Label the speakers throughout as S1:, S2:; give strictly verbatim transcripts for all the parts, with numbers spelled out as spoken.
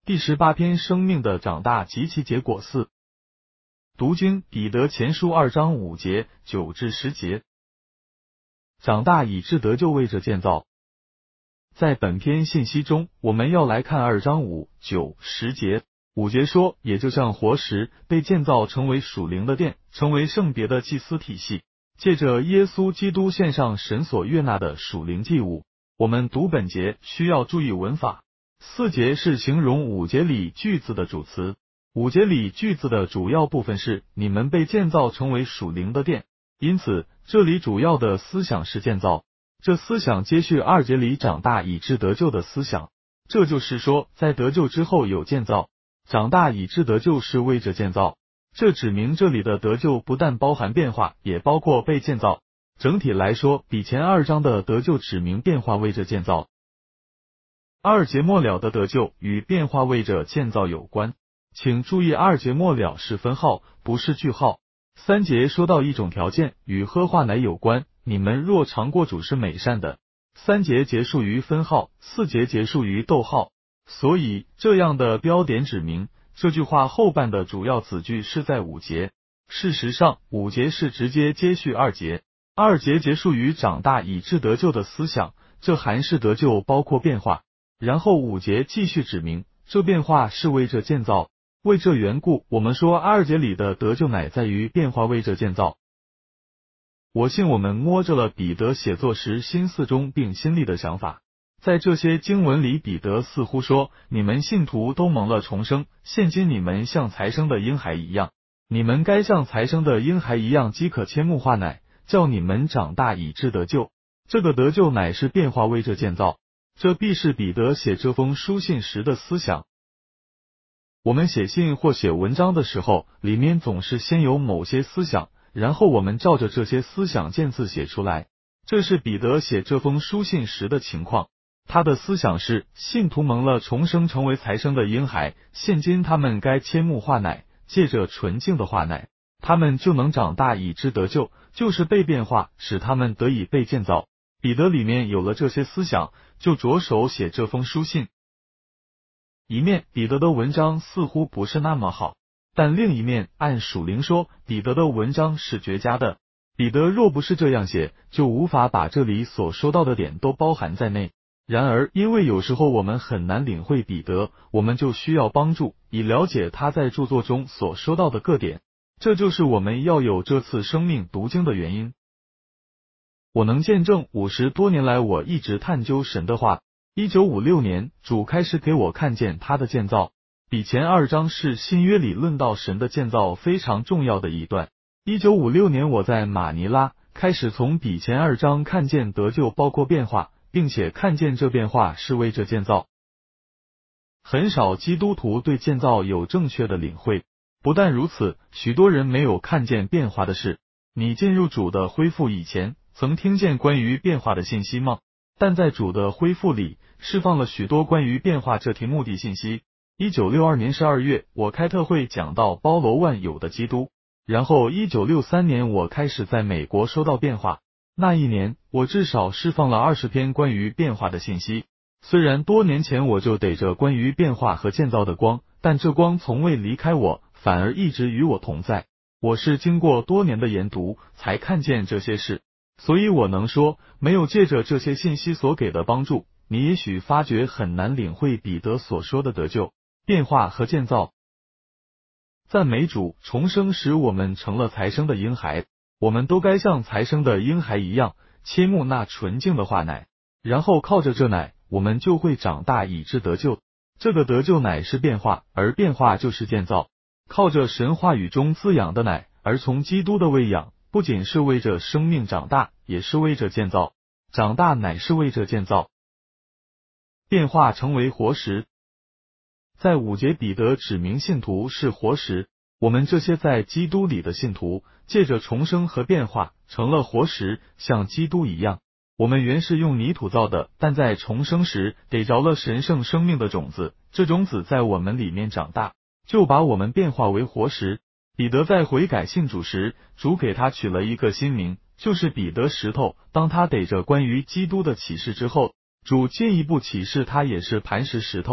S1: 第十八篇生命的长大及其结果四。读经彼得前书二章五节九至十节。长大以致得救为着建造。在本篇信息中，我们要来看二章五、九、十节。五节说，也就像活石被建造成为属灵的殿，成为圣别的祭司体系，借着耶稣基督献上神所悦纳的属灵祭物。我们读本节需要注意文法。四节是形容五节里句子的主词，五节里句子的主要部分是你们被建造成为属灵的殿，因此这里主要的思想是建造。这思想接续二节里长大以致得救的思想，这就是说在得救之后有建造，长大以致得救是为着建造。这指明这里的得救不但包含变化，也包括被建造。整体来说，比前二章的得救指明变化为着建造。二节末了的得救与变化为着建造有关，请注意二节末了是分号，不是句号。三节说到一种条件与喝化奶有关，你们若尝过主是美善的。三节结束于分号，四节结束于逗号，所以这样的标点指明这句话后半的主要子句是在五节。事实上，五节是直接接续二节，二节结束于长大以致得救的思想，这含是得救包括变化。然后五节继续指明这变化是为着建造。为这缘故，我们说二节里的得救乃在于变化为着建造。我信我们摸着了彼得写作时心思中并心里的想法。在这些经文里，彼得似乎说，你们信徒都蒙了重生，现今你们像才生的婴孩一样，你们该像才生的婴孩一样饥渴切慕化奶，叫你们长大以致得救。这个得救乃是变化为着建造。这必是彼得写这封书信时的思想。我们写信或写文章的时候，里面总是先有某些思想，然后我们照着这些思想渐次写出来。这是彼得写这封书信时的情况。他的思想是，信徒蒙了重生，成为才生的婴孩，现今他们该切慕化奶，借着纯净的化奶，他们就能长大以致得救，就是被变化，使他们得以被建造。彼得里面有了这些思想，就着手写这封书信。一面，彼得的文章似乎不是那么好，但另一面，按属灵说，彼得的文章是绝佳的。彼得若不是这样写，就无法把这里所说到的点都包含在内。然而，因为有时候我们很难领会彼得，我们就需要帮助，以了解他在著作中所说到的各点。这就是我们要有这次生命读经的原因。我能见证五十多年来我一直探究神的话。一九五六年，主开始给我看见他的建造。比前二章是新约里论到神的建造非常重要的一段。一九五六年我在马尼拉开始从比前二章看见得救包括变化，并且看见这变化是为着建造。很少基督徒对建造有正确的领会。不但如此，许多人没有看见变化的事。你进入主的恢复以前，曾听见关于变化的信息吗？但在主的恢复里，释放了许多关于变化这题目的信息。一九六二年十二月，我开特会讲到包罗万有的基督。然后一九六三年，我开始在美国说到变化。那一年，我至少释放了二十篇关于变化的信息。虽然多年前我就逮着关于变化和建造的光，但这光从未离开我，反而一直与我同在。我是经过多年的研读，才看见这些事。所以我能说，没有借着这些信息所给的帮助，你也许发觉很难领会彼得所说的得救、变化和建造。赞美主，重生使我们成了才生的婴孩，我们都该像才生的婴孩一样，切慕那纯净的化奶，然后靠着这奶，我们就会长大以致得救。这个得救乃是变化，而变化就是建造。靠着神话语中滋养的奶，而从基督的喂养，不仅是为着生命长大，也是为着建造。长大乃是为着建造。变化成为活石。在五节，彼得指明信徒是活石。我们这些在基督里的信徒，借着重生和变化，成了活石，像基督一样。我们原是用泥土造的，但在重生时，给着了神圣生命的种子，这种子在我们里面长大，就把我们变化为活石。彼得在悔改信主时，主给他取了一个新名，就是彼得石头。当他逮着关于基督的启示之后，主进一步启示他也是磐石石头。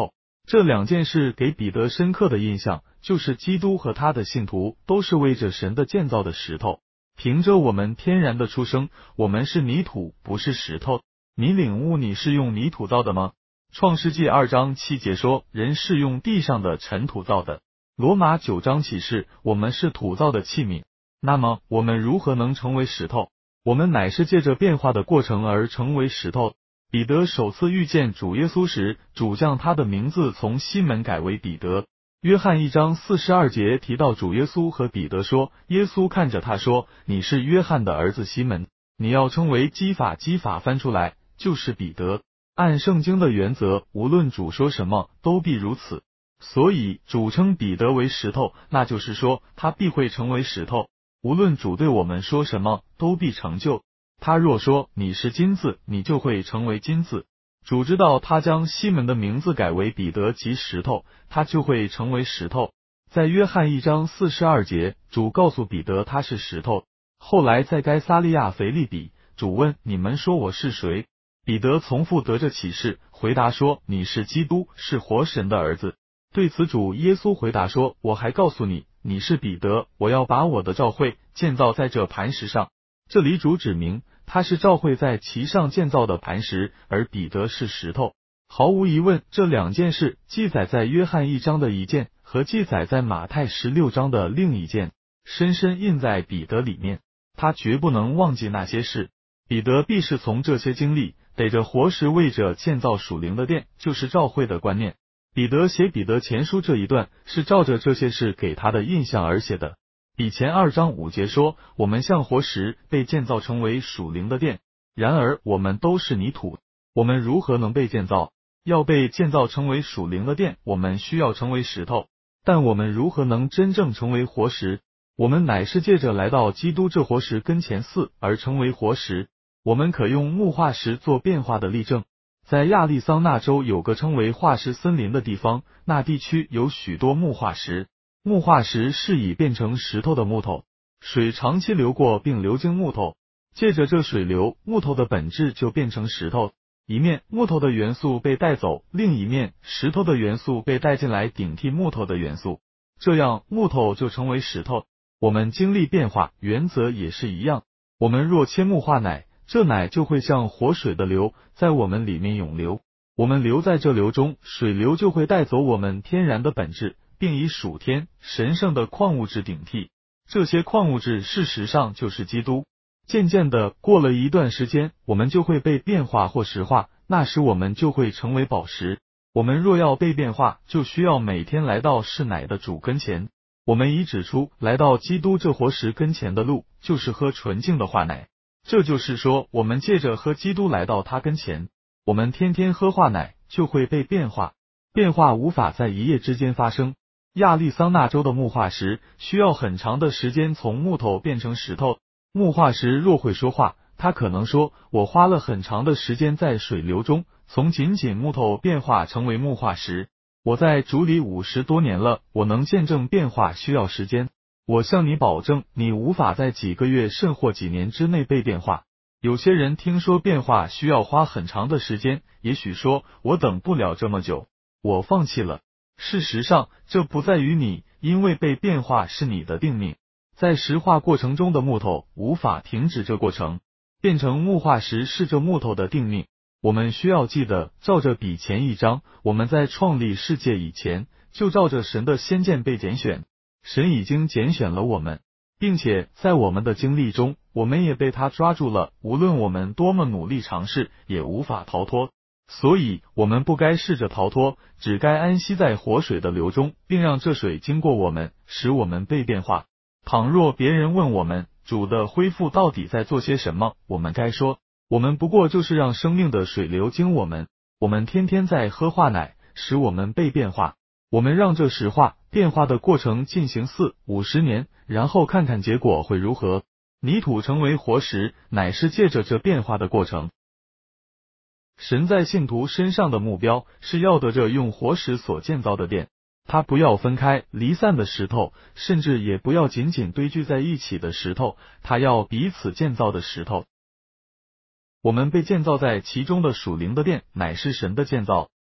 S1: 这两件事给彼得深刻的印象，就是基督和他的信徒都是为着神的建造的石头。凭着我们天然的出生，我们是泥土，不是石头。你领悟你是用泥土造的吗？创世纪二章七节说，人是用地上的尘土造的。罗马九章启示，我们是土造的器皿。那么我们如何能成为石头？我们乃是借着变化的过程而成为石头。彼得首次遇见主耶稣时，主将他的名字从西门改为彼得。约翰一章四十二节提到主耶稣和彼得说，耶稣看着他说，你是约翰的儿子西门，你要称为基法。基法翻出来就是彼得。按圣经的原则，无论主说什么，都必如此。所以主称彼得为石头，那就是说他必会成为石头。无论主对我们说什么，都必成就。他若说你是金子，你就会成为金子。主知道他将西门的名字改为彼得即石头，他就会成为石头。在约翰一章四十二节，主告诉彼得他是石头。后来在该撒利亚腓利比，主问你们说我是谁？彼得从父得着启示，回答说你是基督，是活神的儿子。对此主耶稣回答说，我还告诉你，你是彼得，我要把我的教会建造在这磐石上。这里主指明他是教会在其上建造的磐石，而彼得是石头。毫无疑问，这两件事记载在约翰一章的一件和记载在马太十六章的另一件，深深印在彼得里面。他绝不能忘记那些事。彼得必是从这些经历逮着活石为着建造属灵的殿，就是教会的观念。彼得写彼得前书这一段是照着这些事给他的印象而写的。以前二章五节说，我们像活石被建造成为属灵的殿，然而我们都是泥土，我们如何能被建造？要被建造成为属灵的殿，我们需要成为石头。但我们如何能真正成为活石？我们乃是借着来到基督这活石跟前似而成为活石。我们可用木化石做变化的例证。在亚利桑那州有个称为化石森林的地方，那地区有许多木化石。木化石是以变成石头的木头，水长期流过并流经木头，借着这水流，木头的本质就变成石头。一面木头的元素被带走，另一面石头的元素被带进来顶替木头的元素，这样木头就成为石头。我们经历变化，原则也是一样。我们若切木化奶，这奶就会像活水的流，在我们里面涌流。我们留在这流中，水流就会带走我们天然的本质，并以属天神圣的矿物质顶替。这些矿物质事实上就是基督。渐渐的，过了一段时间，我们就会被变化或石化，那时我们就会成为宝石。我们若要被变化，就需要每天来到是奶的主跟前。我们已指出，来到基督这活石跟前的路，就是喝纯净的化奶。这就是说，我们借着喝基督来到他跟前。我们天天喝化奶，就会被变化。变化无法在一夜之间发生。亚利桑那州的木化石需要很长的时间从木头变成石头。木化石若会说话，它可能说，我花了很长的时间在水流中，从仅仅木头变化成为木化石。我在主里五十多年了，我能见证变化需要时间。我向你保证，你无法在几个月甚或几年之内被变化。有些人听说变化需要花很长的时间，也许说，我等不了这么久，我放弃了。事实上，这不在于你，因为被变化是你的定命。在石化过程中的木头无法停止这过程，变成木化石是这木头的定命。我们需要记得，照着比前一章，我们在创立世界以前，就照着神的先见被拣选。神已经拣选了我们，并且在我们的经历中，我们也被他抓住了，无论我们多么努力尝试，也无法逃脱。所以，我们不该试着逃脱，只该安息在活水的流中，并让这水经过我们，使我们被变化。倘若别人问我们，主的恢复到底在做些什么，我们该说，我们不过就是让生命的水流经我们，我们天天在喝化奶，使我们被变化。我们让这石化变化的过程进行四五十年，然后看看结果会如何。泥土成为活石，乃是借着这变化的过程。神在信徒身上的目标是要得这用活石所建造的殿，他不要分开离散的石头，甚至也不要紧紧堆聚在一起的石头，他要彼此建造的石头。我们被建造在其中的属灵的殿，乃是神的建造。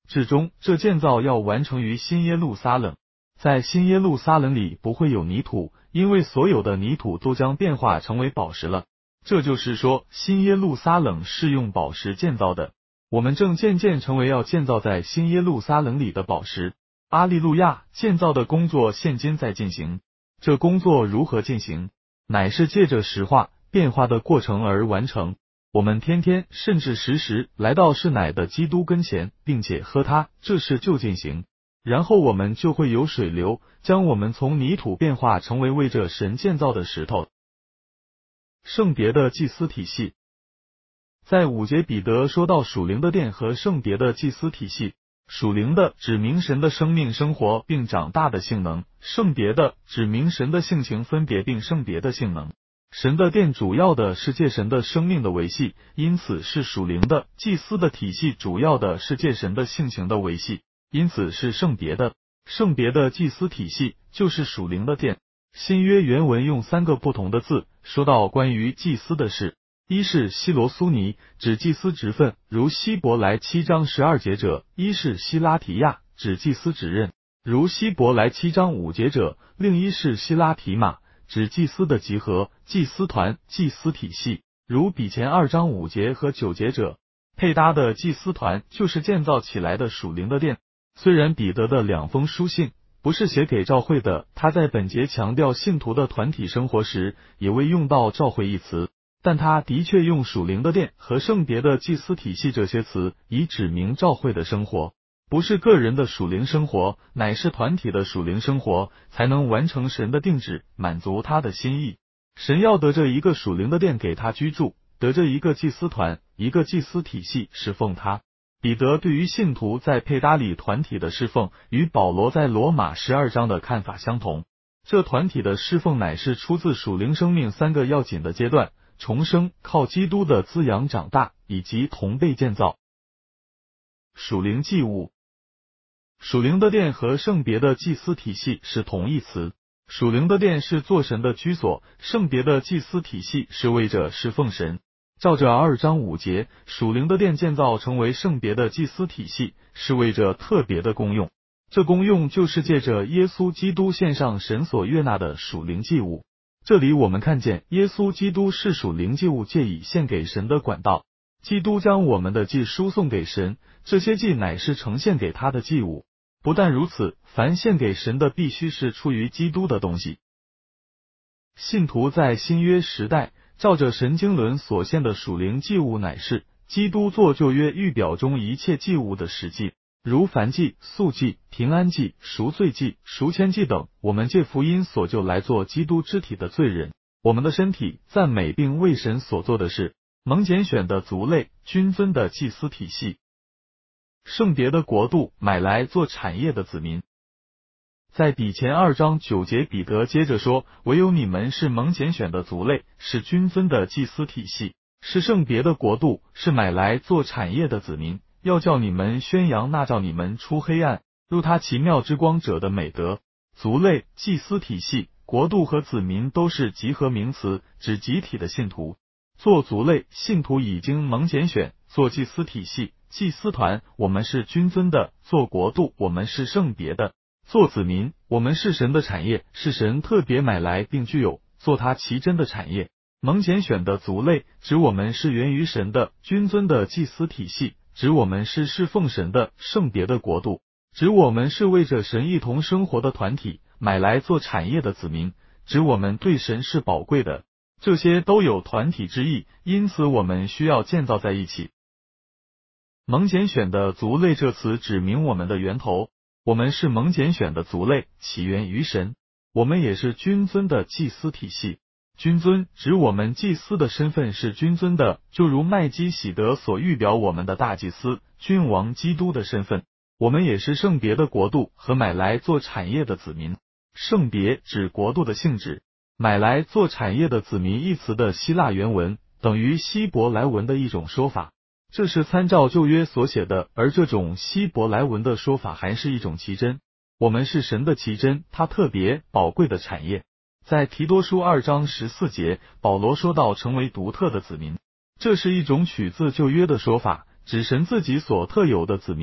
S1: 至终，这建造要完成于新耶路撒冷。在新耶路撒冷里不会有泥土，因为所有的泥土都将变化成为宝石了。这就是说，新耶路撒冷是用宝石建造的。我们正渐渐成为要建造在新耶路撒冷里的宝石。阿利路亚！建造的工作现今在进行。这工作如何进行？乃是借着石化、变化的过程而完成。我们天天甚至时时来到是乃的基督跟前，并且喝它，这事就进行。然后我们就会有水流，将我们从泥土变化成为为着神建造的石头。圣别的祭司体系。在五节，彼得说到属灵的殿和圣别的祭司体系。属灵的指明神的生命生活并长大的性能，圣别的指明神的性情分别并圣别的性能。神的殿主要的是借神的生命的维系，因此是属灵的；祭司的体系主要的是借神的性情的维系，因此是圣别的。圣别的祭司体系就是属灵的殿。新约原文用三个不同的字说到关于祭司的事。一是希罗苏尼，指祭司职分，如希伯来七章十二节者；一是希拉提亚，指祭司职任，如希伯来七章五节者；另一是希拉提马，指祭司的集合、祭司团、祭司体系，如比前二章五节和九节者。配搭的祭司团就是建造起来的属灵的殿。虽然彼得的两封书信不是写给教会的，他在本节强调信徒的团体生活时，也未用到教会一词。但他的确用属灵的殿和圣别的祭司体系这些词，以指明教会的生活，不是个人的属灵生活，乃是团体的属灵生活，才能完成神的定旨，满足他的心意。神要得着一个属灵的殿给他居住，得着一个祭司团，一个祭司体系侍奉他。彼得对于信徒在配搭里团体的侍奉，与保罗在罗马十二章的看法相同。这团体的侍奉乃是出自属灵生命三个要紧的阶段：重生、靠基督的滋养长大，以及同被建造。属灵祭物。属灵的殿和圣别的祭司体系是同义词。属灵的殿是做神的居所，圣别的祭司体系是为着侍奉神。照着二章五节，属灵的殿建造成为圣别的祭司体系，是为着特别的功用。这功用就是借着耶稣基督献上神所悦纳的属灵祭物。这里我们看见耶稣基督是属灵祭物借以献给神的管道。基督将我们的祭输送给神，这些祭乃是呈现给他的祭物。不但如此，凡献给神的必须是出于基督的东西。信徒在新约时代照着神经纶所献的属灵祭物，乃是基督做旧约预表中一切祭物的实际，如燔祭、素祭、平安祭、赎罪祭、赎愆祭等。我们借福音所救来做基督肢体的罪人，我们的身体赞美并为神所做的事。蒙拣选的族类，均分的祭司体系，圣别的国度，买来做产业的子民。在比前二章九节，彼得接着说：唯有你们是蒙拣选的族类，是均分的祭司体系，是圣别的国度，是买来做产业的子民，要叫你们宣扬那叫你们出黑暗入他奇妙之光者的美德。族类、祭司体系、国度和子民都是集合名词，指集体的信徒。做族类，信徒已经蒙拣选；做祭司体系、祭司团，我们是均分的；做国度，我们是圣别的；做子民，我们是神的产业，是神特别买来并具有，做他奇珍的产业。蒙拣选的族类，指我们是源于神的均分的祭司体系，指我们是侍奉神的圣别的国度，指我们是为着神一同生活的团体，买来做产业的子民，指我们对神是宝贵的。这些都有团体之意，因此我们需要建造在一起。蒙拣选的族类这词指明我们的源头，我们是蒙拣选的族类，起源于神。我们也是均尊的祭司体系。均尊指我们祭司的身份是均尊的，就如麦基洗德所预表我们的大祭司君王基督的身份。我们也是圣别的国度和买来做产业的子民。圣别指国度的性质，买来做产业的子民一词的希腊原文等于希伯来文的一种说法，这是参照旧约所写的，而这种希伯来文的说法还是一种奇珍。我们是神的奇珍，他特别宝贵的产业。在提多书二章十四节，保罗说到成为独特的子民，这是一种取自旧约的说法，指神自己所特有的子民。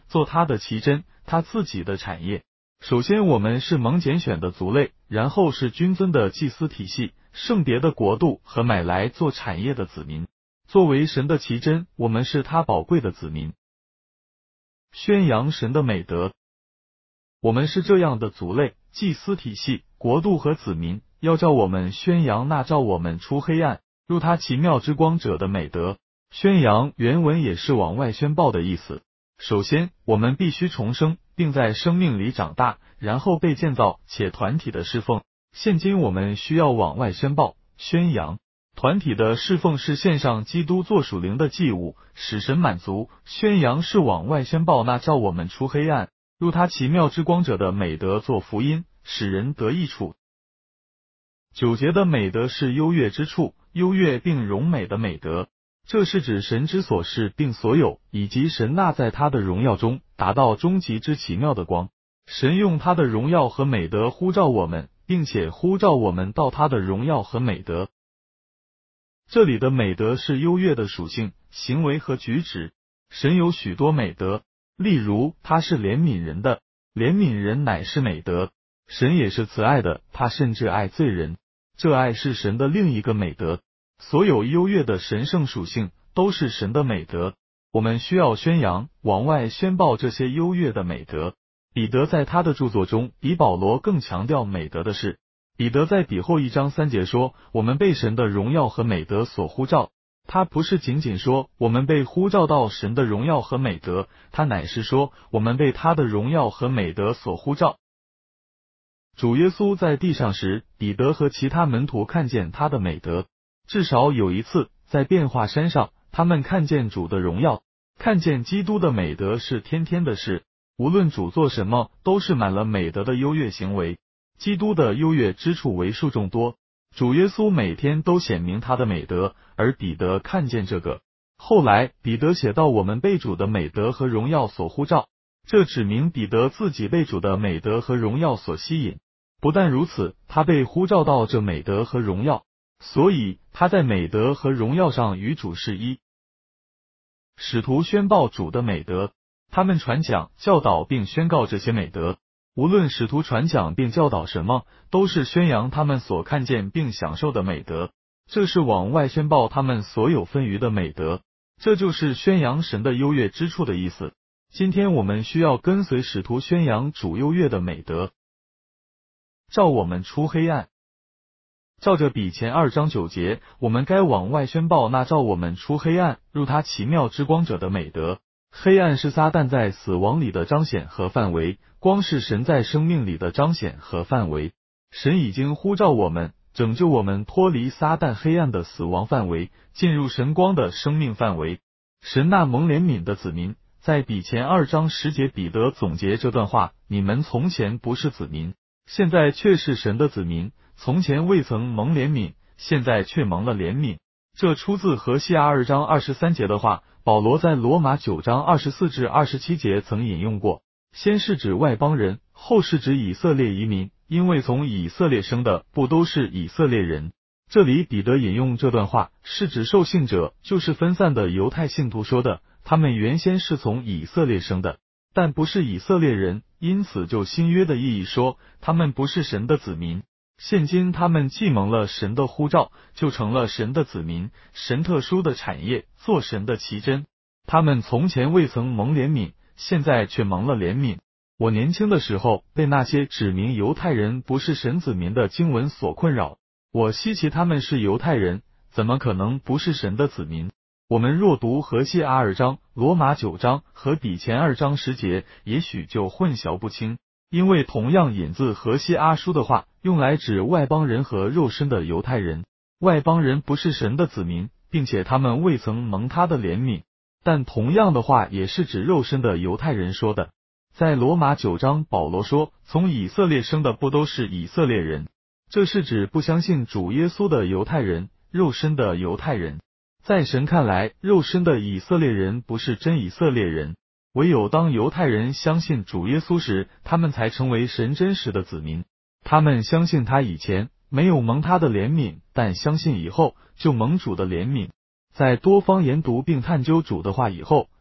S1: 做他的奇珍，他自己的产业。首先我们是蒙拣选的族类，然后是君尊的祭司体系，圣别的国度和买来做产业的子民。作为神的奇珍，我们是他宝贵的子民。宣扬神的美德，我们是这样的族类、祭司体系、国度和子民，要叫我们宣扬那照我们出黑暗入他奇妙之光者的美德。宣扬原文也是往外宣报的意思。首先，我们必须重生，并在生命里长大，然后被建造，且团体的侍奉。现今我们需要往外宣报、宣扬。团体的侍奉是献上基督做属灵的祭物，使神满足；宣扬是往外宣报那照我们出黑暗入他奇妙之光者的美德做福音，使人得益处。九节的美德是优越之处，优越并荣美的美德。这是指神之所是并所有，以及神纳在他的荣耀中，达到终极之奇妙的光。神用他的荣耀和美德呼召我们，并且呼召我们到他的荣耀和美德。这里的美德是优越的属性、行为和举止。神有许多美德，例如他是怜悯人的，怜悯人乃是美德。神也是慈爱的，他甚至爱罪人，这爱是神的另一个美德。所有优越的神圣属性都是神的美德，我们需要宣扬、往外宣报这些优越的美德。彼得在他的著作中比保罗更强调美德的事。彼得在彼后一章三节说，我们被神的荣耀和美德所呼召。他不是仅仅说我们被呼召到神的荣耀和美德，他乃是说我们被他的荣耀和美德所呼召。主耶稣在地上时，彼得和其他门徒看见他的美德。至少有一次，在变化山上，他们看见主的荣耀，看见基督的美德是天天的事。无论主做什么，都是满了美德的优越行为。基督的优越之处为数众多，主耶稣每天都显明他的美德，而彼得看见这个。后来，彼得写到我们被主的美德和荣耀所呼召，这指明彼得自己被主的美德和荣耀所吸引。不但如此，他被呼召到这美德和荣耀。所以他在美德和荣耀上与主是一。使徒宣报主的美德，他们传讲、教导并宣告这些美德。无论使徒传讲并教导什么，都是宣扬他们所看见并享受的美德。这是往外宣报他们所有分余的美德。这就是宣扬神的优越之处的意思。今天我们需要跟随使徒宣扬主优越的美德。照我们出黑暗。照着彼前二章九节，我们该往外宣报那照我们出黑暗入他奇妙之光者的美德。黑暗是撒旦在死亡里的彰显和范围，光是神在生命里的彰显和范围。神已经呼召我们，拯救我们脱离撒旦黑暗的死亡范围，进入神光的生命范围。神那蒙怜悯的子民，在彼前二章十节，彼得总结这段话：你们从前不是子民，现在却是神的子民。从前未曾蒙怜悯，现在却蒙了怜悯。这出自何西阿二章二十三节的话，保罗在罗马九章二十四至二十七节曾引用过。先是指外邦人，后是指以色列移民，因为从以色列生的不都是以色列人。这里彼得引用这段话，是指受信者，就是分散的犹太信徒说的，他们原先是从以色列生的，但不是以色列人，因此就新约的意义说，他们不是神的子民。现今他们既蒙了神的呼召，就成了神的子民，神特殊的产业，做神的奇珍。他们从前未曾蒙怜悯，现在却蒙了怜悯。我年轻的时候，被那些指明犹太人不是神子民的经文所困扰。我稀奇他们是犹太人，怎么可能不是神的子民？我们若读何西阿二章、罗马九章和彼前二章十节，也许就混淆不清。因为同样引自何西阿书的话，用来指外邦人和肉身的犹太人。外邦人不是神的子民，并且他们未曾蒙他的怜悯。但同样的话也是指肉身的犹太人说的。在罗马九章，保罗说，从以色列生的不都是以色列人？这是指不相信主耶稣的犹太人，肉身的犹太人。在神看来，肉身的以色列人不是真以色列人。唯有当犹太人相信主耶稣时，他们才成为神真实的子民。他们相信他以前没有蒙他的怜悯，但相信以后就蒙主的怜悯。在多方研读并探究主的话以后，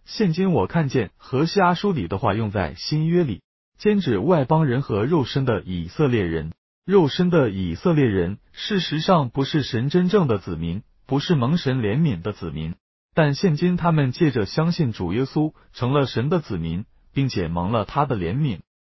S1: 现今我看见何西阿书里的话用在新约里，兼指外邦人和肉身的以色列人。肉身的以色列人事实上不是神真正的子民，不是蒙神怜悯的子民，但现今他们借着相信主耶稣成了神的子民，并且蒙了他的怜悯。